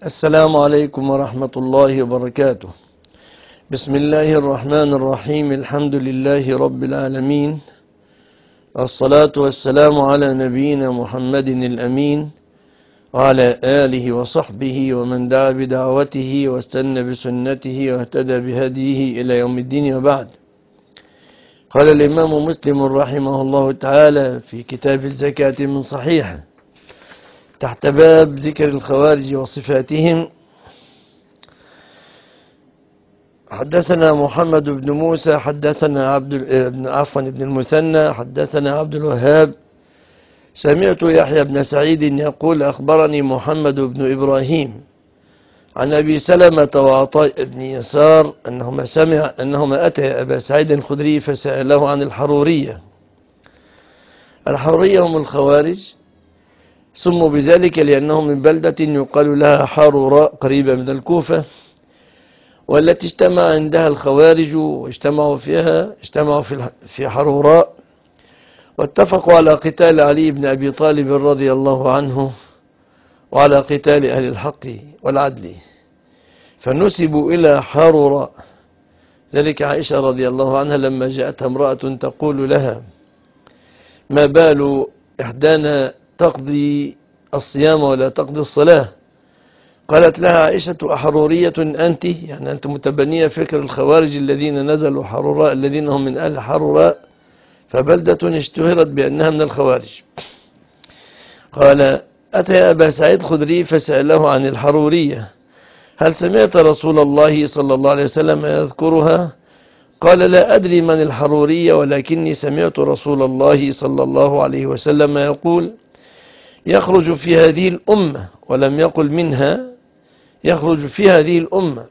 السلام عليكم ورحمة الله وبركاته. بسم الله الرحمن الرحيم. الحمد لله رب العالمين، الصلاة والسلام على نبينا محمد الأمين وعلى آله وصحبه ومن دعا بدعوته واستنى بسنته واهتدى بهديه إلى يوم الدين. وبعد، قال الإمام مسلم رحمه الله تعالى في كتاب الزكاة من صحيح تحت باب ذكر الخوارج وصفاتهم: حدثنا محمد بن موسى حدثنا ابن المثنى حدثنا عبد الوهاب سمعت يحيى بن سعيد يقول: أخبرني محمد بن إبراهيم عن أبي سلمة وعطاء بن يسار أنهما أتيا أبا سعيد الخدري فسأله عن الحرورية. الحرورية هم الخوارج، سموا بذلك لأنهم من بلدة يقال لها حروراء قريبة من الكوفة، والتي اجتمع عندها الخوارج واجتمعوا في حروراء، واتفقوا على قتال علي بن أبي طالب رضي الله عنه وعلى قتال أهل الحق والعدل، فنسبوا إلى حروراء. ذلك عائشة رضي الله عنها لما جاءتها امرأة تقول لها: ما بال إحدانا تقضي الصيام ولا تقضي الصلاة؟ قالت لها عائشة: أحرورية أنت؟ يعني أنت متبنية فكر الخوارج الذين نزلوا حروراء، الذين هم من أهل حروراء، فبلدة اشتهرت بأنها من الخوارج. قال: أتى أبا سعيد خدري فسأله عن الحرورية: هل سمعت رسول الله صلى الله عليه وسلم يذكرها؟ قال: لا أدري من الحرورية، ولكني سمعت رسول الله صلى الله عليه وسلم يقول: يخرج في هذه الأمة، ولم يقل منها، يخرج في هذه الأمة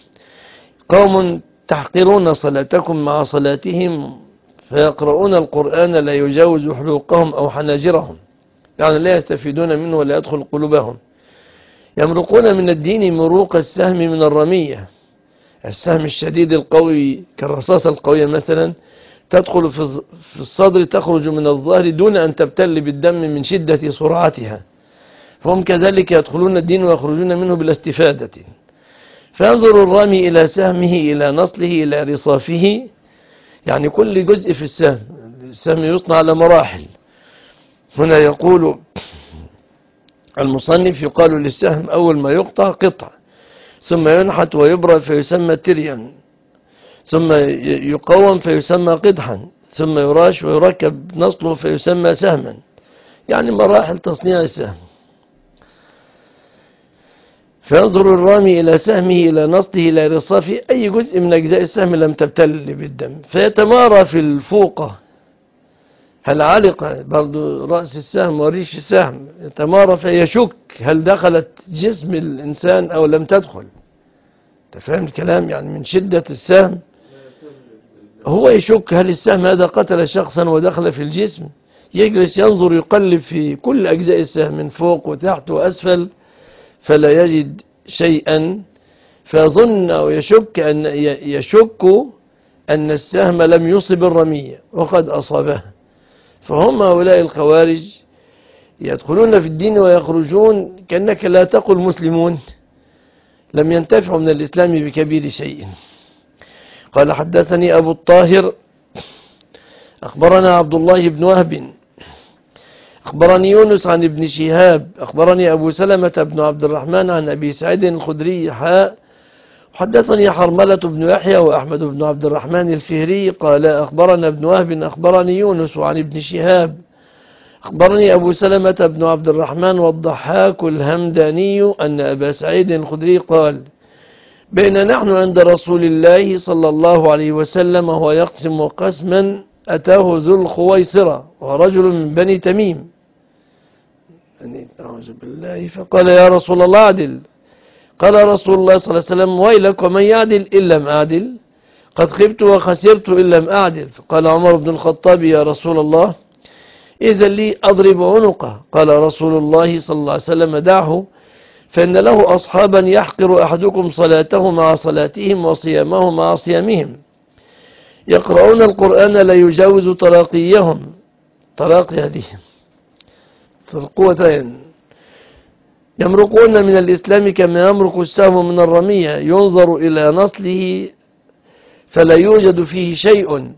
قوم تحقرون صلاتكم مع صلاتهم، فيقرؤون القرآن لا يجاوز حلوقهم أو حناجرهم، يعني لا يستفيدون منه ولا يدخل قلوبهم، يمرقون من الدين مروق السهم من الرمية. السهم الشديد القوي كالرصاصة القوية مثلا تدخل في الصدر، تخرج من الظهر دون أن تبتل بالدم من شدة سرعتها، فهم كذلك يدخلون الدين ويخرجون منه بلا استفادة. فينظر الرامي إلى سهمه، إلى نصله، إلى رصافه، يعني كل جزء في السهم يصنع على مراحل. هنا يقول المصنف: يقال للسهم أول ما يقطع قطع، ثم ينحت ويبرى فيسمى تريا، ثم يقوم فيسمى قدحا، ثم يراش ويركب نصله فيسمى سهما، يعني مراحل تصنيع السهم. فينظر الرامي إلى سهمه، إلى نصله، إلى رصافه، أي جزء من أجزاء السهم لم تبتل بالدم، فيتمارى في الفوقة. هل علق برضو رأس السهم وريش السهم؟ يتمارى فيشك هل دخلت جسم الإنسان أو لم تدخل. تفهم الكلام؟ يعني من شدة السهم هو يشك هل السهم هذا قتل شخصا ودخل في الجسم. يجلس ينظر يقلب في كل أجزاء السهم من فوق وتحت وأسفل فلا يجد شيئا، فظن أو يشك أن السهم لم يصب الرمية وقد أصابها. فهم هؤلاء الخوارج يدخلون في الدين ويخرجون كأنك لا تقل مسلمون، لم ينتفعوا من الإسلام بكبير شيء. قال: حدثني أبو الطاهر أخبرنا عبد الله بن وهب أخبرني يونس عن ابن شهاب أخبرني أبو سلمة بن عبد الرحمن عن أبي سعيد الخدري حدثني حرملة بن يحيى وأحمد بن عبد الرحمن الفهري قال: أخبرنا ابن وهب أخبرني يونس عن ابن شهاب أخبرني أبو سلمة بن عبد الرحمن والضحاك الهمداني أن أبا سعيد الخدري قال: بين نحن عند رسول الله صلى الله عليه وسلم وهو يقسم قسما أتاه ذو الخويصرة ورجل من بني تميم، أعوذ بالله، فقال: يا رسول الله أعدل. قال رسول الله صلى الله عليه وسلم: ويلك ومن يعدل إن لم أعدل؟ قد خبت وخسرت إن لم أعدل. فقال عمر بن الخطاب: يا رسول الله إذن لي أضرب عنقه. قال رسول الله صلى الله عليه وسلم: دعه، فإن له أصحابا يحقر أحدكم صلاته مع صلاتهم وصيامه مع صيامهم، يقرؤون القرآن لا يجاوز تراقي هذه، القوتين، يمرقون من الإسلام كما يمرق السهم من الرمية، ينظر إلى نصله فلا يوجد فيه شيء،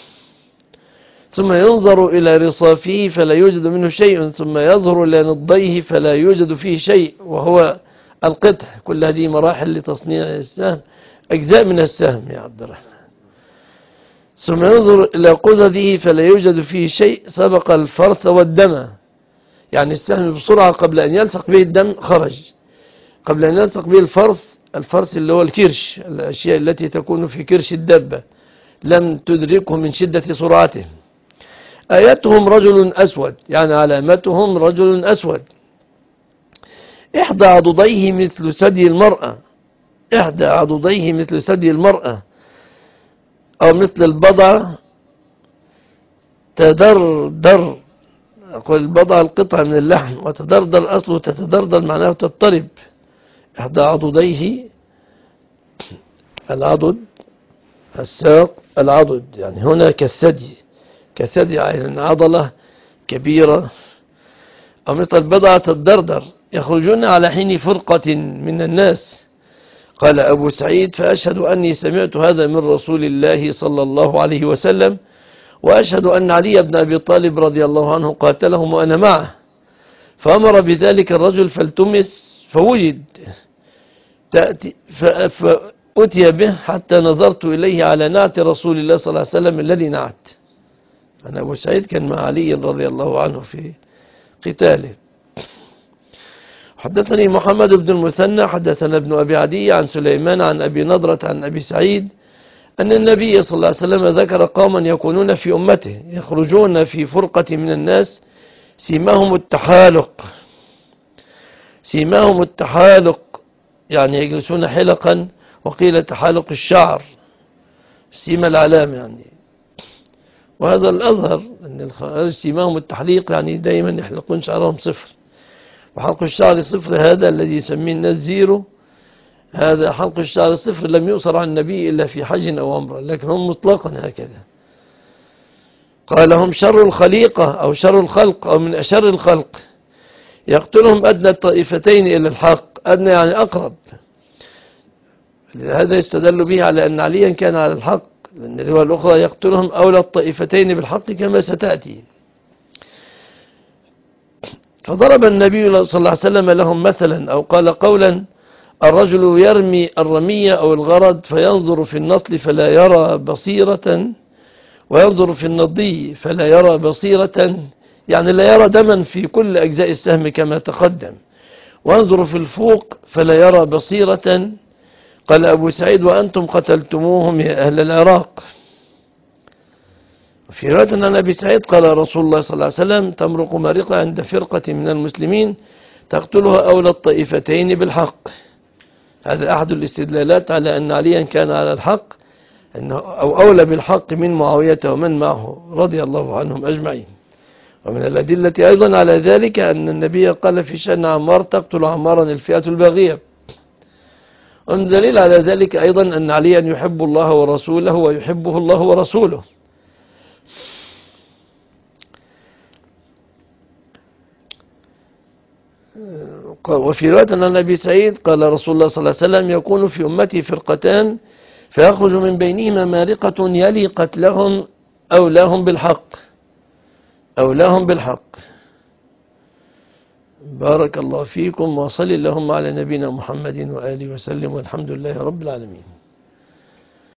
ثم ينظر إلى رصافه فلا يوجد منه شيء، ثم يظهر إلى نضيه فلا يوجد فيه شيء وهو القطع. كل هذه مراحل لتصنيع السهم، أجزاء من السهم يا عبد الرحمن. ثم ينظر إلى قدره فلا يوجد فيه شيء، سبق الفرث والدم، يعني السهم بسرعة قبل أن يلصق به الدم خرج، قبل أن يلصق به الفرث اللي هو الكرش، الأشياء التي تكون في كرش الدابة لم تدركه من شدة سرعته. آياتهم رجل أسود، يعني علامتهم رجل أسود، إحدى عضديه مثل ثدي المرأة، إحدى عضديه مثل ثدي المرأة أو مثل البضع تدردر. أقول البضع القطعة من اللحم، وتدردر أصله تتدردر معناه تضطرب. إحدى عضديه العضد، الساق العضد، يعني هنا كالثدي، كثدي يعني عضلة كبيرة. أو مثل البضعة تدردر، يخرجون على حين فرقة من الناس. قال أبو سعيد: فأشهد أني سمعت هذا من رسول الله صلى الله عليه وسلم، وأشهد أن علي بن أبي طالب رضي الله عنه قاتلهم وأنا معه، فأمر بذلك الرجل فالتمس فوجد، فأتي به حتى نظرت إليه على نعت رسول الله صلى الله عليه وسلم الذي نعت. أنا أبو سعيد كان مع علي رضي الله عنه في قتاله. حدثني محمد بن المثنى حدثنا ابن أبي عدي عن سليمان عن أبي نضرة عن أبي سعيد أن النبي صلى الله عليه وسلم ذكر قوما يكونون في أمته يخرجون في فرقة من الناس سيماهم التحالق، سيماهم التحالق يعني يجلسون حلقا، وقيل تحالق الشعر سيما العلام يعني. وهذا الأظهر أن سيماهم التحليق يعني دائما يحلقون شعرهم صفر، وحلق الشعر صفر هذا الذي يسميه الناس زيرو، هذا حلق الشعر صفر لم يؤثر عن النبي إلا في حج أو عمرة، لكن هم مطلقا هكذا. قال: هم شر الخليقة أو شر الخلق أو من أشر الخلق، يقتلهم أدنى الطائفتين إلى الحق، أدنى يعني أقرب. هذا يستدل به على أن عليا كان على الحق، لأن الرواية الأخرى يقتلهم أولى الطائفتين بالحق كما ستأتي. فضرب النبي صلى الله عليه وسلم لهم مثلا أو قال قولا: الرجل يرمي الرمية أو الغرض فينظر في النصل فلا يرى بصيرة، وينظر في النضي فلا يرى بصيرة، يعني لا يرى دما في كل أجزاء السهم كما تقدم، وينظر في الفوق فلا يرى بصيرة. قال أبو سعيد: وأنتم قتلتموهم يا أهل العراق. في رواية عن أبي سعيد قال رسول الله صلى الله عليه وسلم: تمرق مارقة عند فرقة من المسلمين تقتلها أولى الطائفتين بالحق. هذا أحد الاستدلالات على أن عليا كان على الحق، أو أولى بالحق من معاوية ومن معه رضي الله عنهم أجمعين. ومن الأدلة أيضا على ذلك أن النبي قال في شأن عمار: تقتل عمارا الفئة الباغية. ومن دليل على ذلك أيضا أن عليا يحب الله ورسوله ويحبه الله ورسوله. وفي رواية عن أبي سعيد قال رسول الله صلى الله عليه وسلم: يكون في أمتي فرقتان فيخرج من بينهما مارقة يلي قتلهم أولاهم بالحق، أولاهم بالحق. بارك الله فيكم، وصل اللهم على نبينا محمد وآله وسلم، والحمد لله رب العالمين.